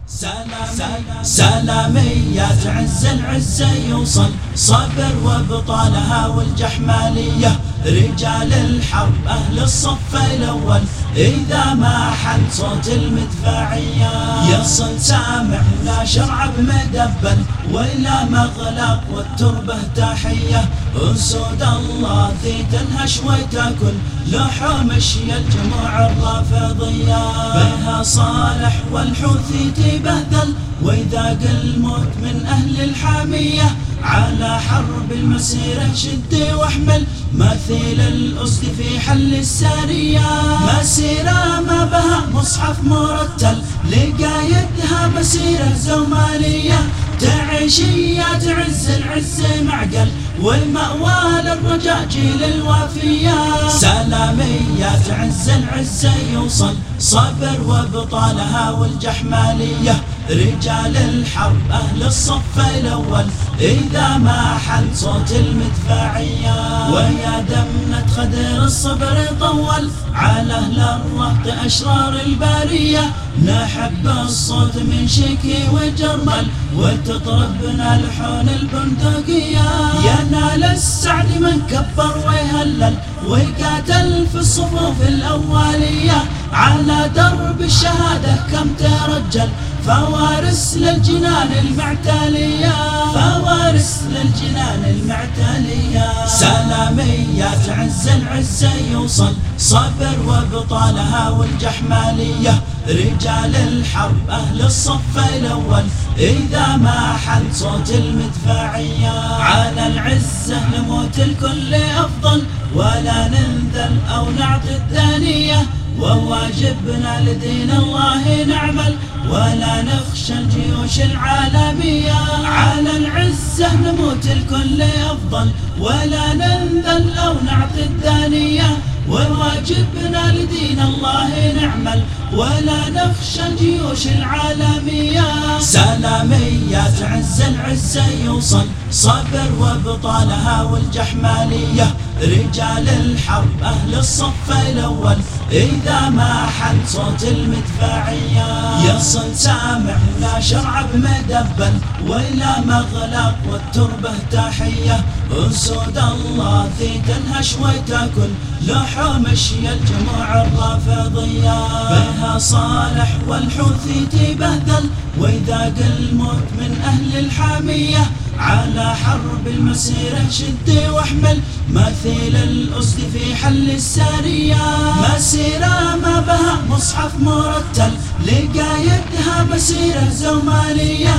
سلاميات عز العزة يوصل صبر وبطالها والجحمالية رجال الحرب أهل الصف الأول إذا ما حل صوت المدفعية يصل سامع لا شرع بمدبل ولا مغلق والتربة تحية أسود الله ذي تنهش وتاكل لحوم الشيا الجموع الرافضية بها صالح والحوثي تبهدل ويذاق الموت من أهل الحامية على حرب المسيرة شد واحمل مثيل الأسد في حل السارية مسيرة ما بها مصحف مرتل لقايدها مسيرة زمالية تعيشيات عز العز معقل والمأوى للرجاء جيل الوافية سلاميات عز العز يوصل صبر وبطالها والجحمالية رجال الحرب أهل الصف الأول إذا ما حل صوت المدفعية ويا دمنة خدر الصبر طول على أهل الرهط أشرار البارية نحب الصوت من شكي وجرمل وتطربنا لحون البندقية ينال السعد من كبر ويهلل ويقاتل في الصفوف الأولية على درب الشهادة كم ترجل فوارس للجنان المعتالية فوارس للجنان المعتالية سلاميات عز العزة يوصل صبر وبطالها والجحمالية رجال الحرب أهل الصف الأول إذا ما حل صوت المدفعية على العزة نموت الكل أفضل ولا ننذل أو نعطي الدانية وواجبنا لدين الله نعمل ولا نخشى الجيوش العالمية على العزة نموت الكل أفضل ولا ننذل أو نعطي الدانية وواجبنا لدين الله نعمل ولا نخشى الجيوش العالمية سلاميات عز العزة يوصل صبر وبطالها والجحمالية رجال الحرب أهل الصف الأول إذا ما حل صوت المدفعية يصل سامع لا شرع بمدبل ولا مغلق والتربة تحية أسود الله ذي تنهش وتاكل لحوم الشيا الجموع الرافضية بها صالح والحوثي تبهدل ويذاق الموت من أهل الحامية على حرب المسيرة شد واحمل مثيل الأسد في حل السارية مسيرة ما بها مصحف مرتل لقايدها مسيرة زمالية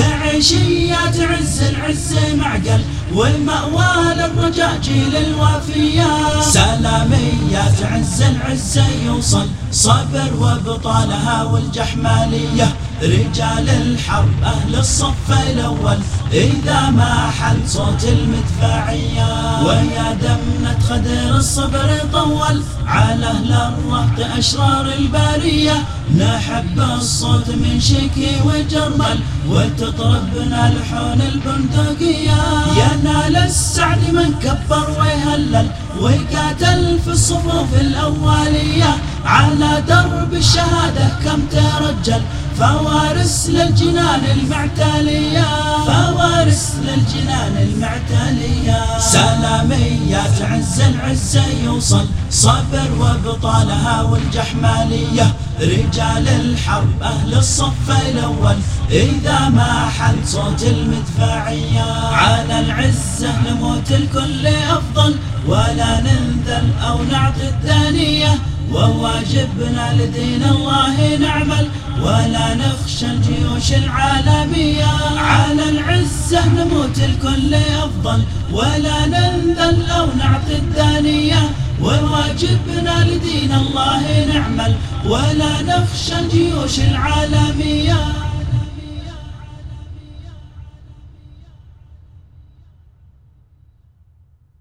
تعيشيات عز العز معقل والمأوى للرجاء جيل الوافية سلاميات عز العز يوصل صبر وبطالها والجحمالية رجال الحرب أهل الصف الأول إذا ما حل صوت المدفعية ويا دمنة خدر الصبر طول على أهل الرهط أشرار البارية نحب الصوت من شكي وجرمل وتطربنا لحون البندقية ينال السعد من كبر ويهلل ويقاتل في الصفوف الأولية على درب الشهادة كم ترجل فوارس للجنان المعتالية فوارس للجنان المعتالية سلاميات عز العزة يوصل صبر وبطالها والجحمالية رجال الحرب أهل الصف الأول إذا ما حل صوت المدفعية على العزة نموت الكل أفضل ولا ننذل أو نعطي الدانية وواجبنا لدين الله نعمل ولا نخشى الجيوش العالمية على العزة نموت الكل أفضل ولا ننذل أو نعطي الدانية وواجبنا لدين الله نعمل ولا نخشى الجيوش العالمية.